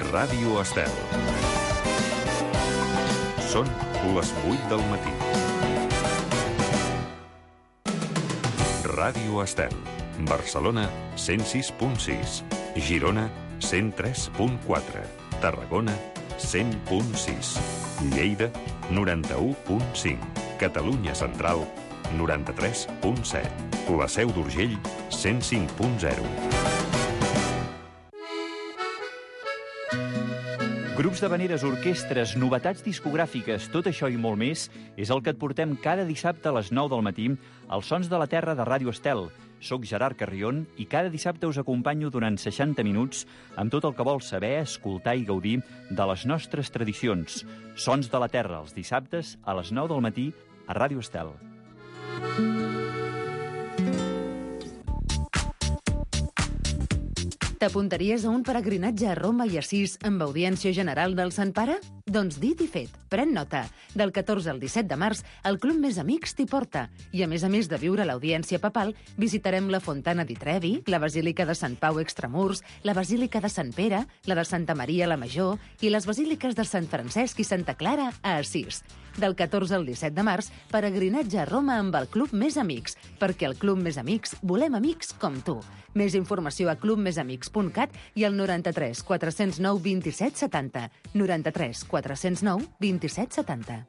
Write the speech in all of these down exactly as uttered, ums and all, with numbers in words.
Ràdio Estel. Són les vuit del matí. Ràdio Estel. Barcelona, cent sis punt sis. Girona, cent tres punt quatre. Tarragona, cent punt sis. Lleida, noranta-u punt cinc. Catalunya Central, noranta-tres punt set. La Seu d'Urgell, cent cinc punt zero. Grups d'havaneres, orquestres, novetats discogràfiques, tot això i molt més és el que et portem cada dissabte a les nou del matí als Sons de la Terra de Ràdio Estel. Soc Gerard Carrion i cada dissabte us acompanyo durant seixanta minuts amb tot el que vols saber, escoltar i gaudir de les nostres tradicions. Sons de la Terra, els dissabtes a les nou del matí a Ràdio Estel. T'apuntaries a un peregrinatge a Roma i Assís amb audiència general del Sant Pare? Doncs dit i fet, pren nota. Del catorze al disset de març, el Club Més Amics t'hi porta. I a més a més de viure l'audiència papal, visitarem la Fontana di Trevi, la Basílica de Sant Pau Extramurs, la Basílica de Sant Pere, la de Santa Maria la Major i les basíliques de Sant Francesc i Santa Clara a Assís. Del catorze al disset de març, peregrinatge a Roma amb el Club Més Amics, perquè al Club Més Amics volem amics com tu. Més informació a club més amics punt cat i al noranta-tres quatre cents nou vint-i-set setanta. noranta-tres quatre cents nou vint-i-set setanta.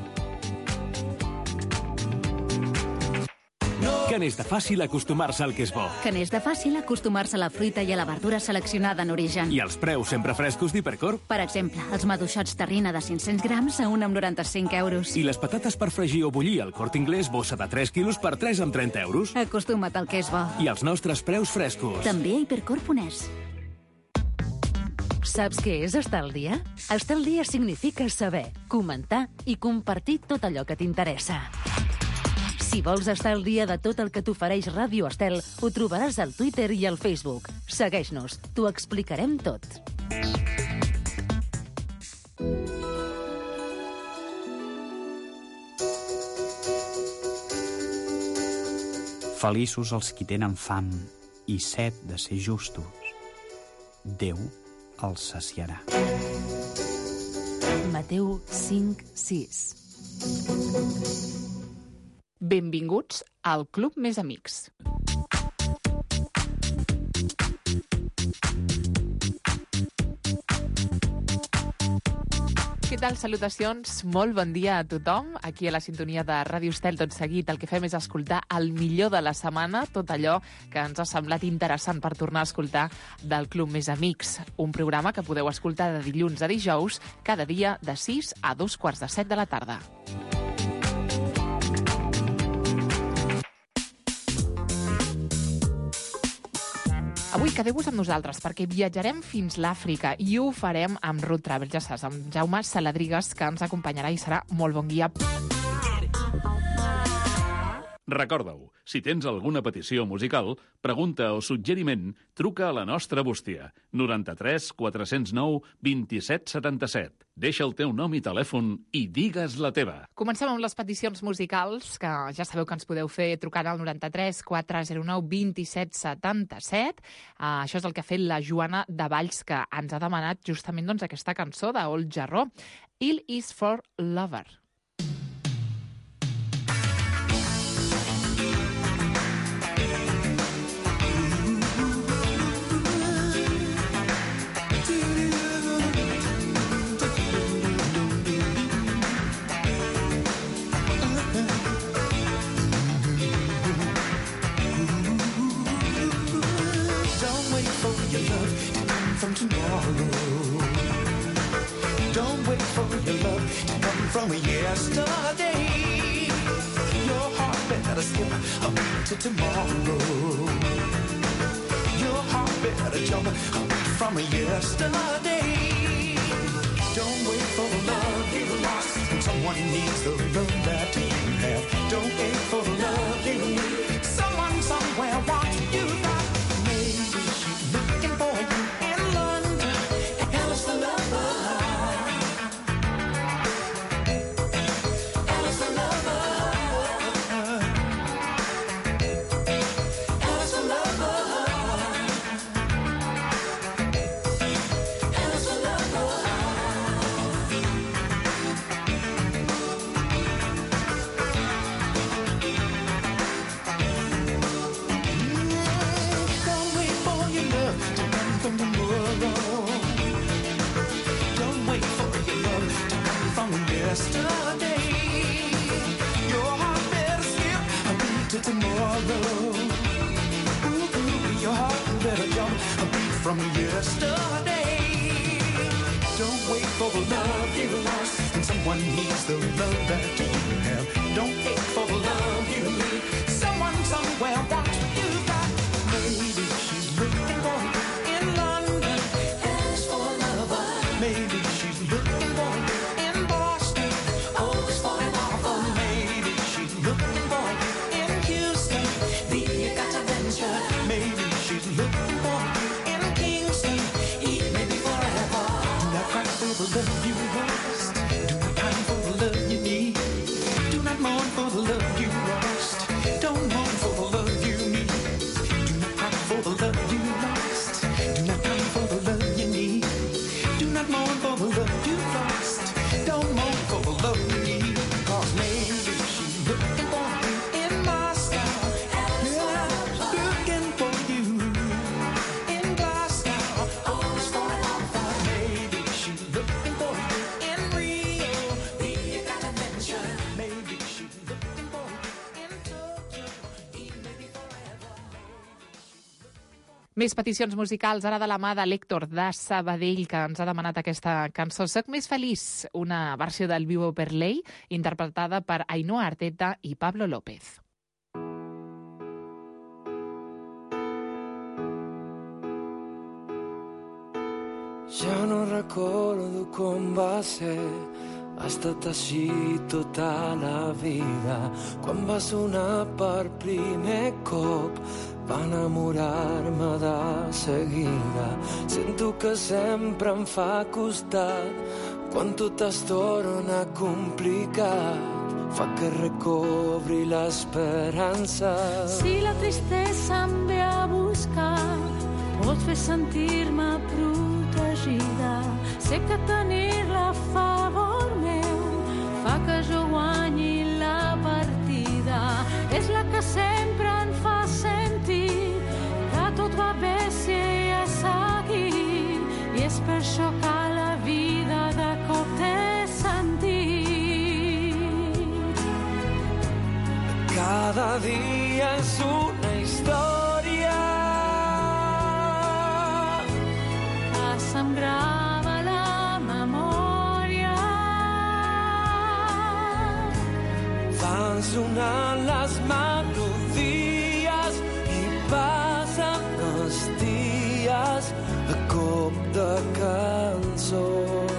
Que n'és de fàcil acostumar-se al que és bo. Que n'és de fàcil acostumar-se a la fruita i a la verdura seleccionada en origen. I els preus sempre frescos d'Hipercor. Per exemple, els maduixots terrina de cinc-cents grams a un amb noranta-cinc euros. I les patates per fregir o bullir al Corte Inglés, bossa de tres quilos per tres amb trenta euros. Acostuma't al que és bo. I els nostres preus frescos. També a hipercor punt es. Saps què és estar al dia? Estar al dia significa saber, comentar i compartir tot allò que t'interessa. Si vols estar al dia de tot el que t'ofereix Ràdio Estel, ho trobaràs al Twitter i al Facebook. Segueix-nos, t'ho explicarem tot. Feliços els qui tenen fam i set de ser justos. Déu els saciarà. Mateu cinc sis. Benvinguts al Club Més Amics. Què tal? Salutacions, molt bon dia a tothom. Aquí a la sintonia de Ràdio Estel, tot seguit, el que fem és escoltar el millor de la setmana, tot allò que ens ha semblat interessant per tornar a escoltar del Club Més Amics, un programa que podeu escoltar de dilluns a dijous, cada dia de sis a dos quarts de set de la tarda. Avui quedeu-vos amb nosaltres perquè viatjarem fins l'Àfrica i ho farem amb Road Travel, ja saps, amb Jaume Saladrigas, que ens acompanyarà i serà molt bon guia. Recorda-ho, si tens alguna petició musical, pregunta o suggeriment, truca a la nostra bústia, noranta-tres quatre cents nou vint-i-set setanta-set. Deixa el teu nom i telèfon i digues la teva. Comencem amb les peticions musicals, que ja sabeu que ens podeu fer trucant al noranta-tres quatre zero nou vint-i-set setanta-set. Uh, això és el que ha fet la Joana de Valls, que ens ha demanat justament doncs, aquesta cançó d'Old Jarró, Ill is for Lover. From tomorrow, don't wait for your love to come from yesterday. Your heart better skip a beat to tomorrow. Your heart better jump a beat from yesterday. Don't wait for the love you lost. Someone needs the love that you have. Don't wait for the love you need. Someone somewhere wants you back. Maybe she's looking for you. Love. yesterday. Don't wait for the love you lost when someone needs the love that you have. Don't ache for the love you need. Someone somewhere wants what you got. Maybe she's looking for you in London, always for a lover. Maybe she's looking for you in Boston, always for an offer. Maybe she's looking for you in Houston, baby, you got to venture. Maybe she's looking for you in Kingston, it may be forever. Do not cry for the love you lost. Do not pine for the love you need. Do not mourn for the love you lost. Don't mourn for the love you need. Do not cry for the love you lost. Do not pine for the love you need. Do not mourn for the love you lost. Don't mourn for the love you need. Cause maybe she's looking for you in Moscow. Yeah, looking for you in Glasgow. Always for an offer. Maybe she's looking for you in Rio. Baby, you got to venture. Maybe she's looking for you in Tokyo. It may be forever. Més peticions musicals, ara de la mà de l'Héctor de Sabadell, que ens ha demanat aquesta cançó Soc més feliç, una versió del Vivo per Lei, interpretada per Ainhoa Arteta i Pablo López. Ja no recordo com va ser, ha estat així tota la vida. Quan va sonar per primer cop, va enamorar-me de seguida. Sento que sempre em fa costat, quan tot es torna complicat, fa que recobri l'esperança. Si la tristesa em ve a buscar, pot fer sentir-me protegida. Sé que tenir-la a favor meu fa que jo guanyi la partida. És la que sempre em fa sentir que tot va bé si ella és aquí. I és per això que la vida de cop té sentit. Cada dia és una història que se'm grava a la memòria. Van sonant les melodies i passen els dies a cop de cançons.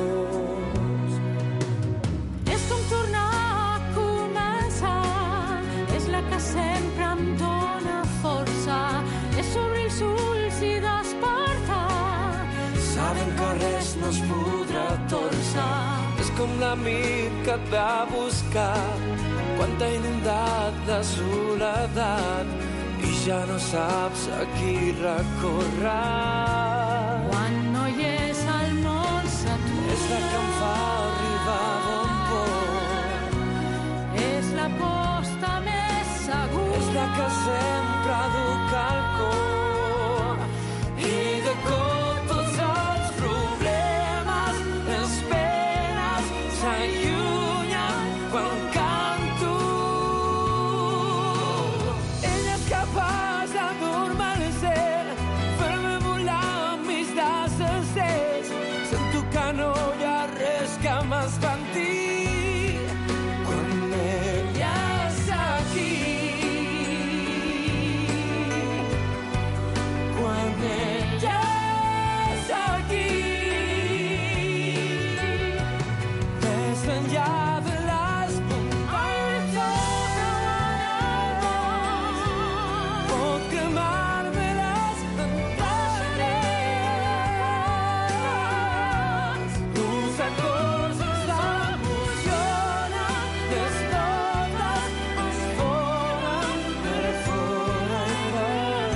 És com tornar a començar, és la que sempre em dóna força, és obrir els ulls i despertar, Sabem que res no es podrà torçar. És com l'amic que et va buscar quan t'ha inundat de soledat i ja no saps a qui recórrer. quan no hi és al món s'atura. És la que em fa arribar a bon port. És la posta més segura. És la que sempre duc al cor. I de cop tots els problemes, les penes s'allunyen quan canto. Ella és capaç de normalitzar, fer-me volar amb mis desitjos. Sento que no hi ha res que m'espanti quan ella és aquí. Quan ella és aquí. Més enllà de les muntanyes pot cremar-me les entranyes. Uns acords ens emocionen, les notes es foren per fora i per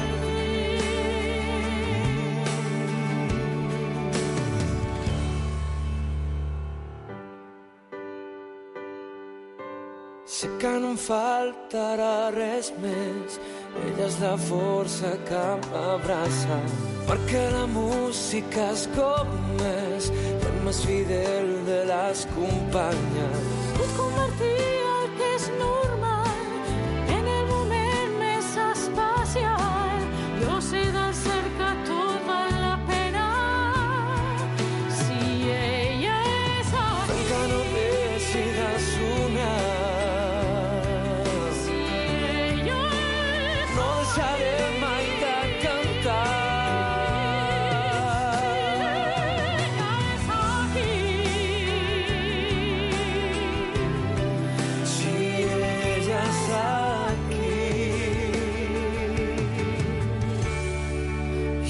Sé que no em faltarà res més, ella és la força que m'abraça, perquè la música és com és, el més fidel de les companyes. Puc convertir el que és normal en el moment més especial. Jo sé del cert que tot val la pena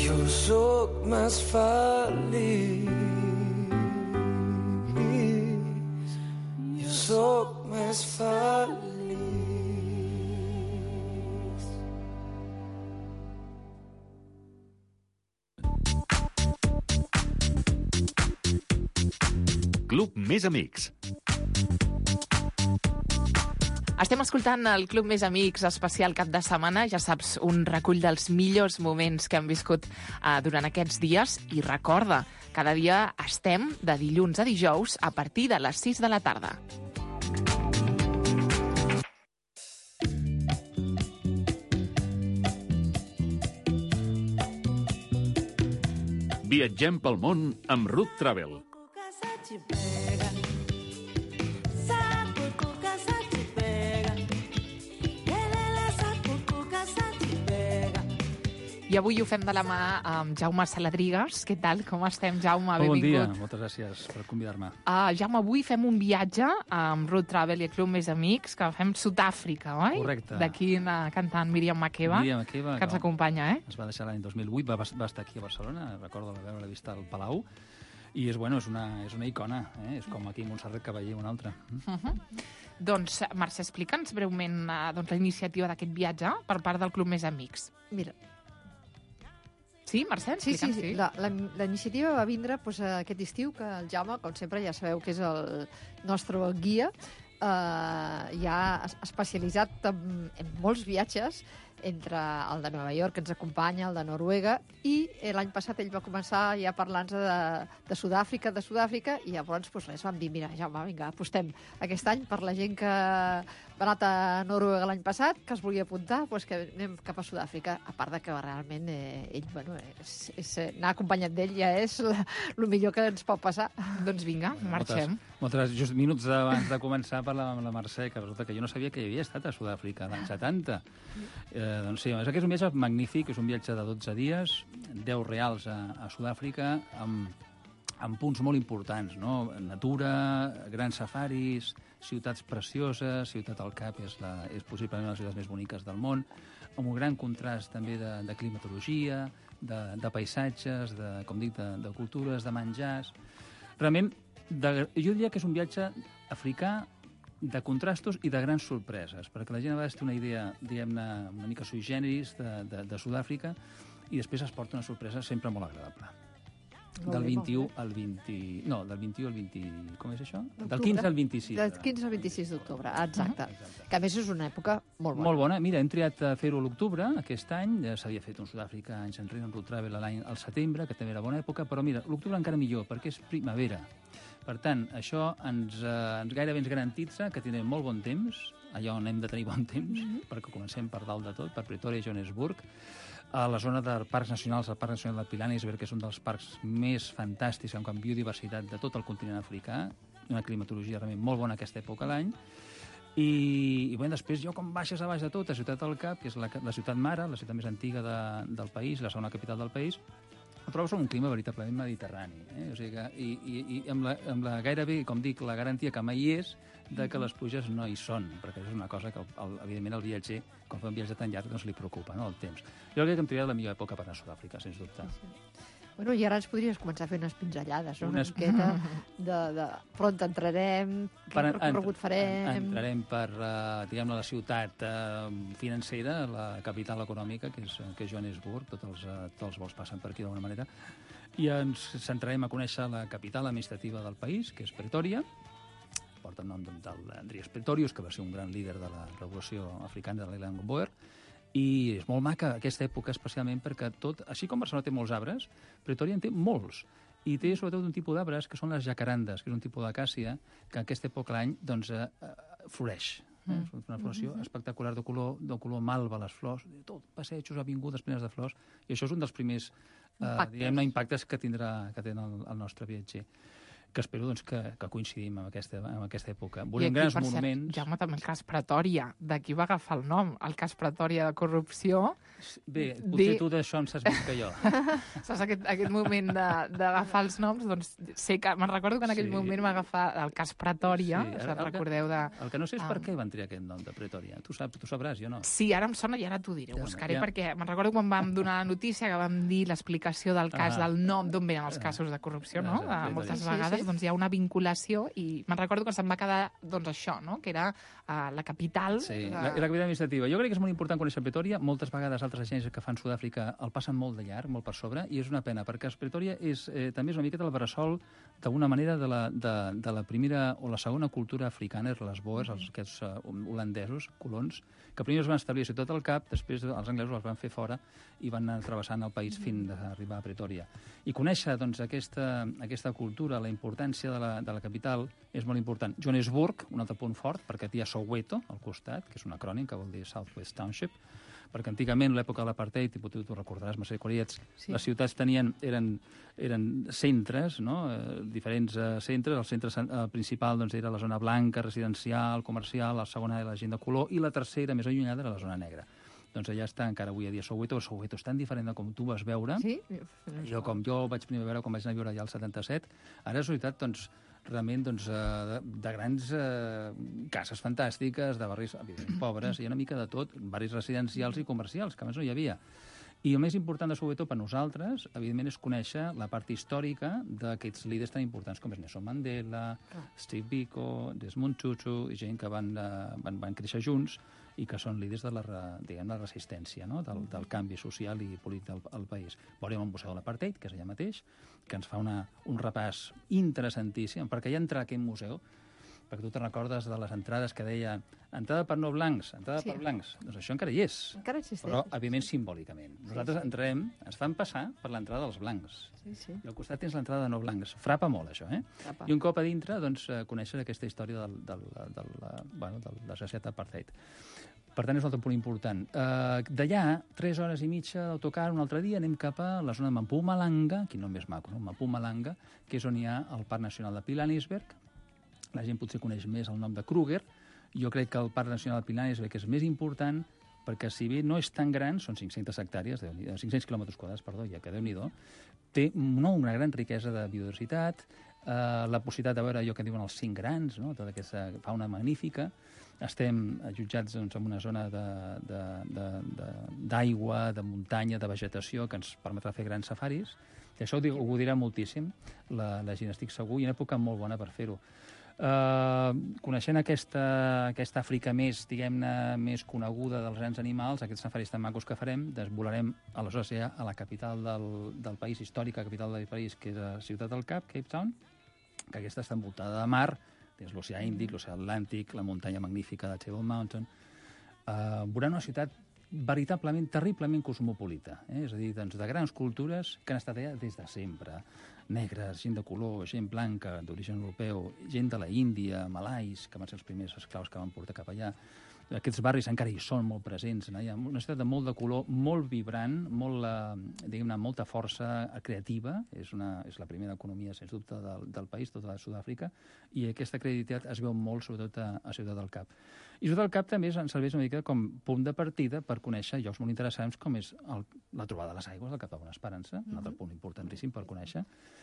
jo sóc més feliç. Jo sóc més feliç. Club Més Amics. Estem escoltant el Club Més Amics especial cap de setmana. Ja saps, un recull dels millors moments que hem viscut uh, durant aquests dies. I recorda, cada dia estem de dilluns a dijous a partir de les sis de la tarda. Viatgem pel món amb Ruth Travel. I avui ho fem de la mà amb Jaume Saladrigas. Què tal? Com estem, Jaume? Bon dia, Benvingut. moltes gràcies per convidar-me. Uh, Jaume, avui fem un viatge amb Ruth Travel i el Club Més Amics, que fem Sud-àfrica, oi? Correcte. D'aquí una cantant Míriam Makeba, Míriam Makeba, que ens acompanya, eh? Ens va deixar l'any dos mil vuit, va, va estar aquí a Barcelona, recordo haver-la vista al Palau, i és, bueno, és, una, és una icona, eh? És com aquí Montserrat Cavaller, una altra. Uh -huh. Doncs, Mercè, explica'ns breument uh, doncs, la iniciativa d'aquest viatge per part del Club Més Amics. Mira, Sí, Mercè? Sí, sí, Explica'ns, sí. La, la, la iniciativa va vindre pues, aquest estiu, que el Jaume, com sempre, ja sabeu que és el nostre guia, eh, ja especialitzat en, en molts viatges, entre el de Nova York, que ens acompanya, el de Noruega, i l'any passat ell va començar ja parlant de, de Sud-àfrica, de Sud-àfrica, i llavors pues, res, vam dir, mira, Jaume, vinga, apostem aquest any per la gent que va anar a Noruega l'any passat, que es volia apuntar, pues, que anem cap a Sud-àfrica, a part de que realment eh, ell, bueno, és, és, anar acompanyat d'ell ja és el millor que ens pot passar. Doncs vinga, marxem. Moltes, moltes just minuts abans de començar parlar amb la Mercè, que resulta que jo no sabia que hi havia estat a Sud-àfrica l'any setanta. Eh, doncs sí, és que és un viatge magnífic, és un viatge de dotze dies, deu reals a, a Sud-àfrica, amb, amb punts molt importants, no? Natura, grans safaris, ciutats precioses, Ciutat del Cap és, la, és possiblement una de les ciutats més boniques del món, amb un gran contrast també de, de climatologia, de, de paisatges, de, com dic, de, de cultures, de menjars. Realment, de, jo diria que és un viatge africà de contrastos i de grans sorpreses, perquè la gent a vegades té una idea, diguem-ne, una mica sui generis de, de, de Sud-àfrica i després es porta una sorpresa sempre molt agradable. Molt del bé, vint-i-u molt al vint... No, del vint-i-u al vint... Com és això? Del D'octubre. quinze al vint-i-sis. Del quinze al vint-i-sis d'octubre, exacte. Uh -huh. Que a més és una època molt bona. Molt bona. Mira, hem triat a fer-ho a l'octubre, aquest any. Ja s'havia fet un Sud-àfrica anys enrere, un Road Travel l'any al setembre, que també era bona època, però mira, l'octubre encara millor, perquè és primavera. Per tant, això ens, eh, ens gairebé ens garantitza que tindrem molt bon temps, allà on hem de tenir bon temps, mm -hmm. perquè comencem per dalt de tot, per Pretoria i Johannesburg, a la zona de parcs nacionals, el Parc Nacional del Pilanesberg, que és un dels parcs més fantàstics en quant a biodiversitat de tot el continent africà, una climatologia realment molt bona aquesta època a l'any, i, i bé, després, jo, com baixes a baix de tot, a Ciutat del Cap, que és la, la ciutat mare, la ciutat més antiga de, del país, la segona capital del país, ho trobes en un clima veritablement mediterrani. Eh? O sigui que, i, i, i amb, la, amb la gairebé, com dic, la garantia que mai és de que les pluges no hi són, perquè és una cosa que, el, evidentment, el viatger, quan fa un viatge tan llarg, doncs li preocupa, no?, el temps. Jo crec que hem triat la millor època per anar a Sud-àfrica, sens dubte. Sí, sí. Bueno, i ara ens podries començar a fer unes pinzellades, no? Unes... Una miqueta de, de per on entrarem, quin recorregut farem... En, entrarem per, uh, diguem-ne, la ciutat uh, financera, la capital econòmica, que és, que és Johannesburg, tots els, uh, tots els vols passen per aquí d'alguna manera, i ens centrarem a conèixer la capital administrativa del país, que és Pretoria, porta el nom d'Andries Pretorius, que va ser un gran líder de la revolució africana de l'Elan Boer, i és molt maca aquesta època, especialment perquè tot, així com Barcelona té molts arbres, Pretoria en té molts, i té sobretot un tipus d'arbres que són les jacarandes, que és un tipus d'acàcia que en aquesta època l'any doncs, eh, floreix. Eh? És una floració mm -hmm. espectacular de color, de color malva, les flors, tot, passejos, avingudes plenes de flors, i això és un dels primers eh, impactes, diguem-ne, impactes que tindrà que tindrà el, el nostre viatger. que espero doncs, que, que coincidim amb aquesta, amb aquesta època. I Volem aquí, grans per cert, monuments... Jaume, també el cas Pretòria. D'aquí va agafar el nom, el cas Pretòria de corrupció. Bé, potser Di- tu d'això en saps més que jo. Saps aquest, aquest moment de- d'agafar els noms? Doncs sé que me'n recordo que en aquell Sí. moment va agafar el cas Pretòria, Sí, sí, ara- el que- recordeu de... El que no sé és per Ah. què van triar aquest nom de Pretòria. Tu saps, tu sabràs, jo no. Sí, ara em sona i ara t'ho diré, ho Ja, buscaré, ja. perquè me'n recordo quan vam donar la notícia que vam dir l'explicació del cas, Ah. del nom, d'on venen els casos de corrupció, no? Exacte, Uh, moltes sí, vegades sí. doncs, hi ha una vinculació i me'n recordo que se'm va quedar doncs, això, no? Que era uh, la capital... Sí, de- la, la capital administrativa. Jo crec que és molt important conèixer Pretòria. Moltes vegades altres agents que fan Sud-àfrica el passen molt de llarg, molt per sobre, i és una pena, perquè Pretòria és, eh, també és una miqueta el bressol d'alguna manera de la, de, de la primera o la segona cultura africana, les boers, els, aquests uh, holandesos, colons, que primer es van establir a Ciutat del Cap, després els anglesos els van fer fora i van anar travessant el país fins a arribar a Pretòria. I conèixer doncs, aquesta, aquesta cultura, la importància de la, de la capital, és molt important. Johannesburg, un altre punt fort, perquè hi ha Soweto al costat, que és un acrònim que vol dir Southwest Township, perquè antigament, a l'època de l'apartheid, i tu, tu recordaràs, Mercè Coriets, Sí. les ciutats tenien, eren, eren centres, no? eh, diferents eh, centres. El centre cen- eh, principal doncs, era la zona blanca, residencial, comercial, la segona era la gent de color, i la tercera, més allunyada, era la zona negra. Doncs allà està encara avui a dia Soweto. Soweto és tan diferent de com tu vas veure. Sí? Jo, com jo vaig primer veure, com vaig anar a viure allà al setanta-set, ara és una ciutat, doncs, realment doncs, eh, de, de grans eh, cases fantàstiques, de barris evidentment pobres, hi ha una mica de tot, barris residencials i comercials, que a més no hi havia. I el més important de Soweto per nosaltres, evidentment, és conèixer la part històrica d'aquests líders tan importants com és Nelson Mandela, Steve Biko, Desmond Tutu, i gent que van, eh, van, van créixer junts i que són líders de la, re- diguem, la resistència, no? del, del canvi social i polític al, al país. Veurem el Museu de l'Apartheid, que és allà mateix, que ens fa una, un repàs interessantíssim, perquè ja entrar a aquest museu, perquè tu te recordes de les entrades que deia entrada per no blancs, entrada Sí. per blancs. Doncs això encara hi és. Encara existeix. Però, evidentment, simbòlicament. Nosaltres sí. entrarem, ens fan passar per l'entrada dels blancs. Sí, sí. I al costat tens l'entrada de no blancs. Frapa molt, això, eh? Frapa. I un cop a dintre, doncs, eh, coneixes aquesta història del, del, del, del, bueno, del, de la societat apartheid. Per tant, és un altre punt important. Uh, D'allà, tres hores i mitja d'autocar, un altre dia anem cap a la zona de Mpumalanga, aquí no més maco, no? Mpumalanga, que és on hi ha el Parc Nacional de Pilanesberg. La gent potser coneix més el nom de Kruger. Jo crec que el Parc Nacional de Pilanesberg és més important perquè, si bé no és tan gran, són cinc-centes hectàrees, cinc-cents quilòmetres quadrats, perdó, ja que Déu-n'hi-do, té no, una gran riquesa de biodiversitat, eh, la possibilitat de veure allò que diuen els cinc grans, no? Tota aquesta fauna magnífica. Estem jutjats doncs, en una zona d'aigua, de, de, de, de, de muntanya, de vegetació, que ens permetrà fer grans safaris. I això ho, dic, ho dirà moltíssim la, la gent, estic segur, i una època molt bona per fer-ho. Uh, coneixent aquesta, aquesta Àfrica més, diguem-ne, més coneguda dels grans animals, aquests safaris tan macos que farem, doncs volarem aleshores ja a la capital del, del país, històrica capital del país, que és a Ciutat del Cap, Cape Town, que aquesta està envoltada de mar, tens l'oceà Índic, l'oceà Atlàntic, la muntanya magnífica de Table Mountain. Uh, veurà una ciutat veritablement, terriblement cosmopolita, eh? És a dir, doncs, de grans cultures que han estat allà des de sempre. Negres, gent de color, gent blanca, d'origen europeu, gent de la Índia, malais, que van ser els primers esclaus que van portar cap allà. Aquests barris encara hi són molt presents. No? Hi ha una ciutat de molt de color, molt vibrant, molt, eh, diguem-ne, molta força creativa. És, una, és la primera economia, sens dubte, del, del país, tota la Sud-àfrica, i aquesta creativitat es veu molt, sobretot, a, a Ciutat del Cap. I Ciutat del Cap també ens serveix una mica com punt de partida per conèixer llocs molt interessants com és el, la trobada de les aigües del Cap de Bona Esperança, un altre punt importantíssim per conèixer,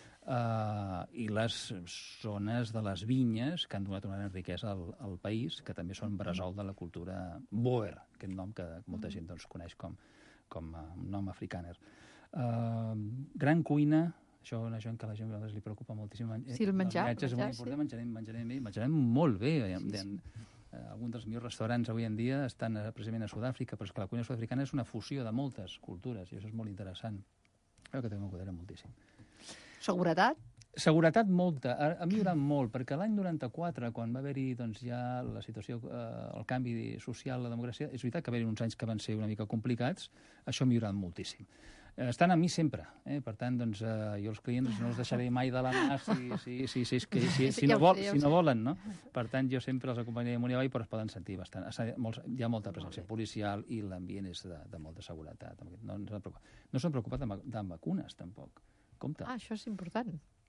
uh, i les zones de les vinyes que han donat una gran riquesa al, al país, que també són bressol de la cultura boer, aquest nom que molta gent doncs, coneix com, com a un nom africàner. Uh, gran cuina, això és una gent que a la gent a vegades li preocupa moltíssim. Sí, el menjar. El menjar és molt menjar, important, sí. menjarem, menjarem bé, menjarem molt bé. Sí, sí. Sí. Uh, alguns dels millors restaurants avui en dia estan uh, precisament a Sud-àfrica, però és que la cuina sud-africana és una fusió de moltes cultures, i això és molt interessant. Crec que també m'ho quedarà moltíssim. Seguretat? Seguretat molta, ha, ha millorat molt, perquè l'any noranta-quatre, quan va haver-hi doncs, ja la situació, eh, el canvi social, la democràcia, és veritat que va haver-hi uns anys que van ser una mica complicats, això ha millorat moltíssim. Eh, estan amb mi sempre, eh? Per tant, doncs, eh, jo els clients no els deixaré mai de la mà si, si, si, si, si, si, si, no, vol, si no volen, no? Per tant, jo sempre els acompanyaré amunt i avall, però es poden sentir bastant. Hi ha molta presència policial i l'ambient és de, de molta seguretat. No, no s'han preocupat, no s'han preocupat de, de vacunes, tampoc. Compte. Ah, això és important.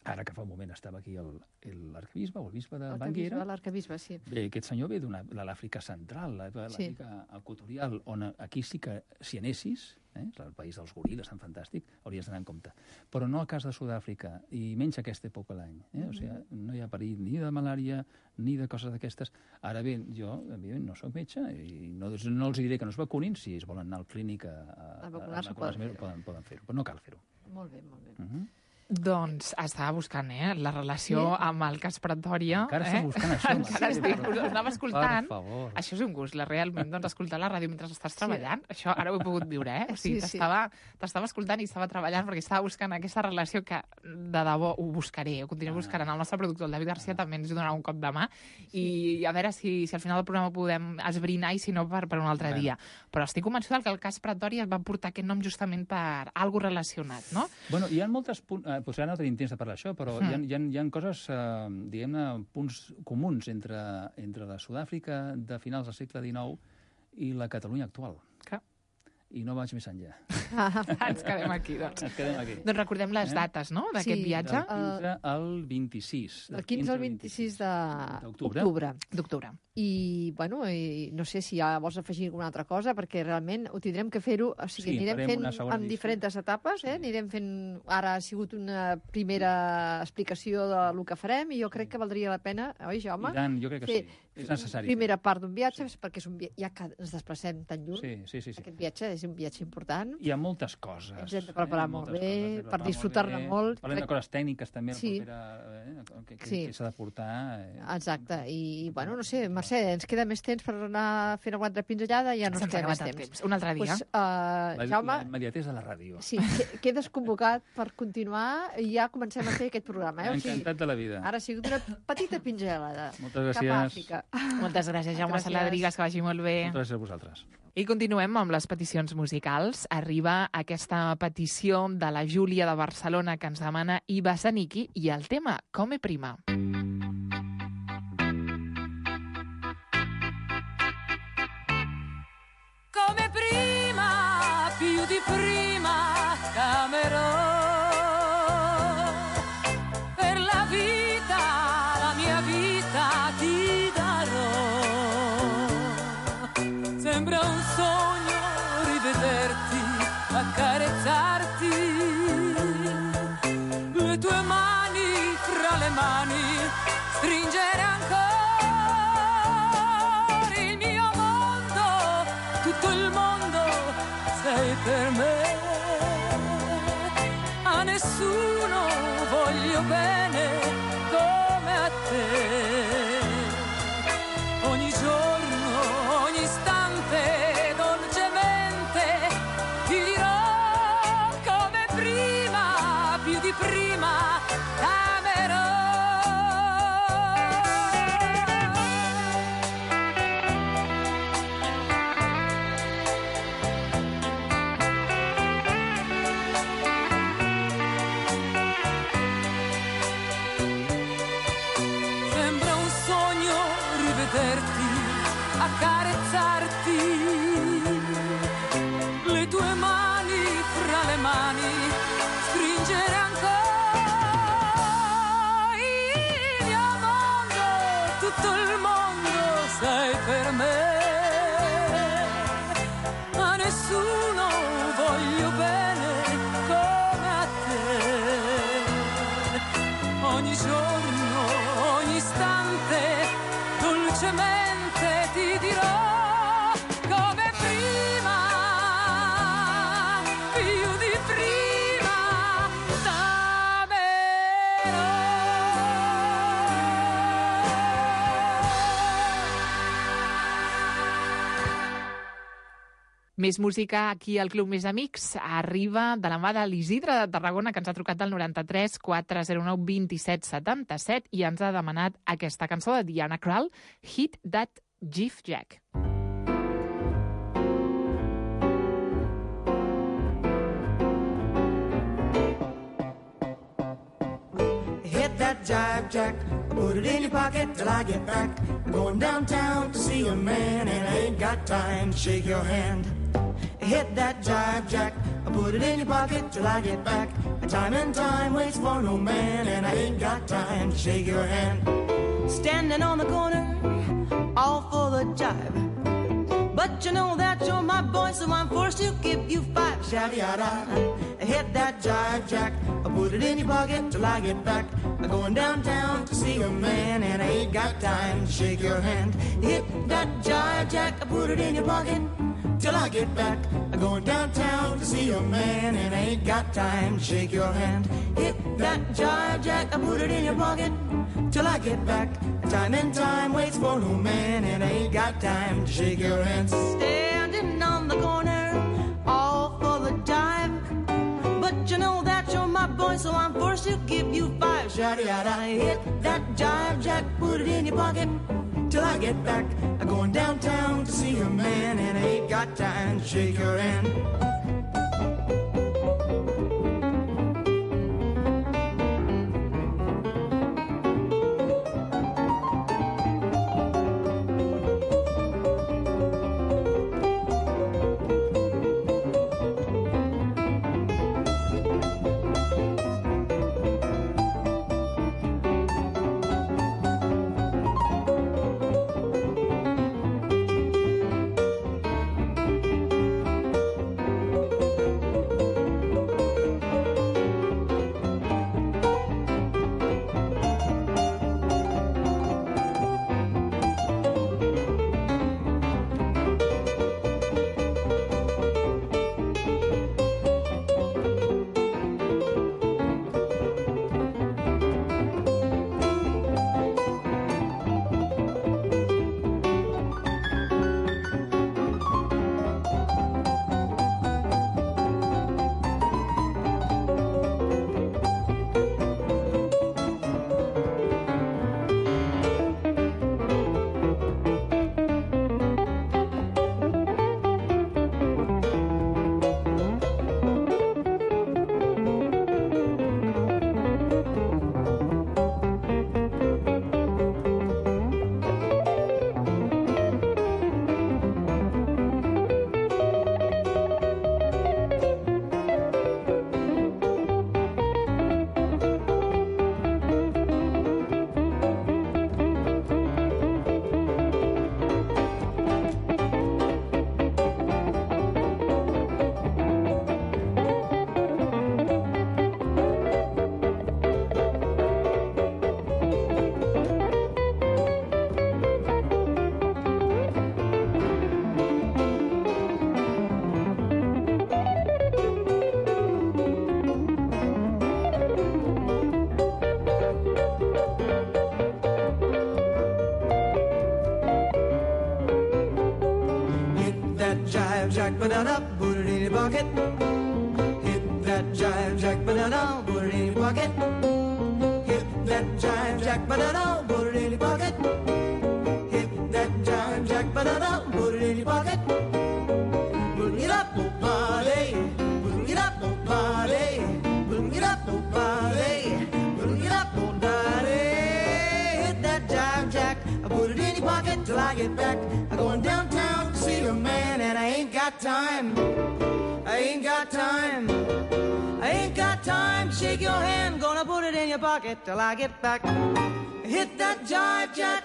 ara que fa un moment estava aquí el- el- l'arcabisbe, o el bisbe de L'arcabisbe, Banguera. L'arcabisbe, sí. Bé, aquest senyor ve d'una- de l'Àfrica central, la- Sí. l'Àfrica equatorial, on aquí sí que si anessis, eh, el país dels goril·les, tan fantàstic, hauries d'anar en compte. Però no al cas de Sud-àfrica, i menys aquesta època de l'any. Eh? O sigui, no hi ha perill ni de malària, ni de coses d'aquestes. Ara bé, jo, evidentment, no soc metge, i no, no els diré que no es vacunin, si es volen anar al clínic a, a, A vacunar-se, a poden poden, poden fer-ho, però no cal fer-ho. Molt bé, molt bé. Uh -huh. Doncs estava buscant eh, la relació Sí? amb el cas Pretòria. Encara eh? estàs buscant això, Encara Mercè, estic, per us anava escoltant. Per favor. Això és un gust, la, realment, doncs, escoltar la ràdio mentre estàs treballant. Això ara ho he pogut viure, eh? O sigui, Sí, sí. t'estava t'estava escoltant i estava treballant perquè estava buscant aquesta relació que, de debò, ho buscaré, ho continuaré buscant. El nostre productor, el David Garcia, també ens donarà un cop de mà. I a veure si, si al final del programa podem esbrinar i si no per, per un altre Bueno. dia. Però estic convençuda que el cas Pretòria va portar aquest nom justament per algo relacionat, no? Bueno, hi ha moltes punts... Eh, potser ara no tenim temps de parlar d'això, però Mm. hi, ha, hi, ha, hi ha coses, eh, diguem-ne, punts comuns entre, entre la Sud-àfrica de finals del segle dinou i la Catalunya actual. Que? I no vaig més enllà. Ens quedem aquí, doncs. Ens quedem aquí. Doncs recordem les Eh? dates, no?, d'aquest Sí, viatge. Del quinze al vint-i-sis. El quinze al vint-i-sis d'octubre. d'octubre. D'octubre. I, bueno, i no sé si ja vols afegir alguna altra cosa, perquè realment ho tindrem que fer-ho, o sigui, Sí, anirem farem fent una segona en edició. diferents etapes, eh? Anirem fent... Ara ha sigut una primera explicació del que farem i jo crec que valdria la pena, oi, Jaume? I tant, jo crec que fer sí. És necessari. Primera part d'un viatge, perquè és un vi... ja que ens desplacem tan lluny, Sí, sí, sí, sí. aquest viatge és un viatge important. Hi ha moltes coses. Ens hem de preparar eh? molt Moltes bé, coses, de per preparar disfrutar-ne bé. molt. Parlem de Crec- coses tècniques també, Sí. la propera, eh? que, que, Sí. que s'ha de portar. Eh? Exacte, i, bueno, no sé, Mercè, ens queda més temps per anar fent alguna altra pinzellada, ja no ens Se'ns ha queda més acabat el temps. temps. Un altre dia. Pues, uh, La, Jaume, la immediatesa de la ràdio. sí, que- quedes convocat per continuar i ja comencem a fer aquest programa. Eh? O sigui, Encantat de la vida. ara ha sigut una petita pinzellada. Moltes Cap a gràcies. Àfrica. Moltes gràcies, Jaume Gràcies. Saladrigas, que vagi molt bé. Moltes gràcies a vosaltres. I continuem amb les peticions musicals. Arriba aquesta petició de la Júlia de Barcelona que ens demana Iva Zanicki i el tema Come Prima. Come prima, più di prima, t'amerò. Per la vita, la mia vita ti darò. Sembra un sogno rivederti, accarezzarti. Le tue mani fra le mani, stringere ancora il mio mondo, tutto il mondo sei per me. A nessuno voglio bene come a te. Ogni giorno, ogni istante, dolcemente ti dirò come prima, più di prima, t'amerò. Sembra un sogno rivederti, accarezzarti, le tue mani fra le mani, stringere ancora il mio mondo, tutto il mondo sei per me. A nessuno voglio bene come a te. Ogni giorno, ogni istante, dolcemente ti dirò come prima, più di prima, Més música aquí al Club Més Amics. Arriba de la mà de l'Isidre de Tarragona, que ens ha trucat al noranta-tres quatre zero nou dos set set set i ens ha demanat aquesta cançó de Diana Krall, Hit That Jiff Jack. Hit that jive jack, put it in your pocket till I get back. I'm going downtown to see a man and I ain't got time to shake your hand. Hit that jive jack, I put it in your pocket till I get back. Time and time waits for no man, and I ain't got time to shake your hand. Standing on the corner, all for the jive. But you know that you're my boy, so I'm forced to give you five. Shabby-yada, hit that jive jack. I put it in your pocket till I get back. I'm going downtown to see a man, and I ain't got time to shake your hand. Hit that jive jack, I put it in your pocket till I get back. I'm going downtown to see a man, and I ain't got time to shake your hand. Hit that jive jack, I put it in your pocket till I get back. Time and time waits for no man, and I ain't got time to shake your hand. Standing on the corner, all for the jive. But you know that you're my boy, so I'm forced to give you five. Shady-yada, hit that jive jack, put it in your pocket till I get back. I'm going downtown to see a man, and I ain't got time to shake your hand. Jack, banana, put it in your pocket. Hit that jive jack, banana, put it in your pocket. Hit that jive jack, banana, put it in your pocket. Hit that jive jack, banana, put it in your pocket. Boom it up, oh party, boom it up, oh party, boom it up, oh party, boom it up, oh daddy. Hit that jive jack, I put it in your pocket till I get back. I'm going downtown to see a man, and I ain't got time. I ain't got time. I ain't got time to shake your hand. Gonna put it in your pocket till I get back. Hit that jive jack.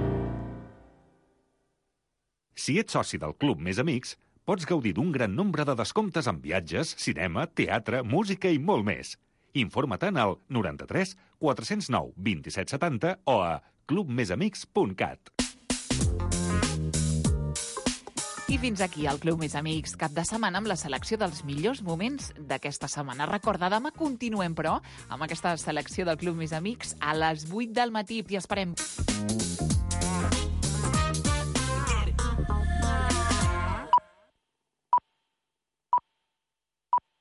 Si ets soci del Club Més Amics, pots gaudir d'un gran nombre de descomptes en viatges, cinema, teatre, música i molt més. Informa-te'n al noranta-tres quatre-cents nou vint-i-set setanta o a club més amics punt cat. I fins aquí el Club Més Amics, cap de setmana amb la selecció dels millors moments d'aquesta setmana. Recorda, demà continuem, però, amb aquesta selecció del Club Més Amics a les vuit del matí. I esperem...